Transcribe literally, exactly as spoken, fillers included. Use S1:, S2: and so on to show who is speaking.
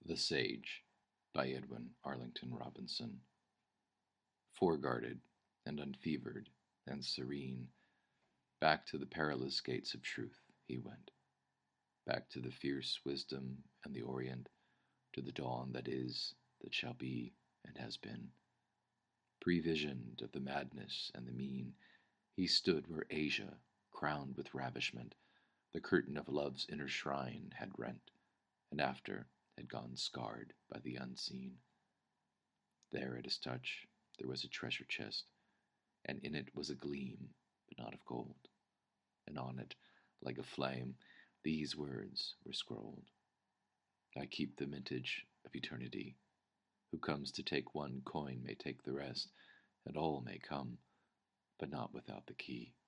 S1: The Sage by Edwin Arlington Robinson. Foreguarded and unfevered and serene, back to the perilous gates of truth he went, back to the fierce wisdom and the Orient, to the dawn that is, that shall be, and has been. Previsioned of the madness and the mean, he stood where Asia, crowned with ravishment, the curtain of love's inner shrine had rent, and after had gone scarred by the unseen. There at his touch there was a treasure chest, and in it was a gleam, but not of gold, and on it, like a flame, these words were scrolled: I keep the mintage of eternity. Who comes to take one coin may take the rest, and all may come, but not without the key.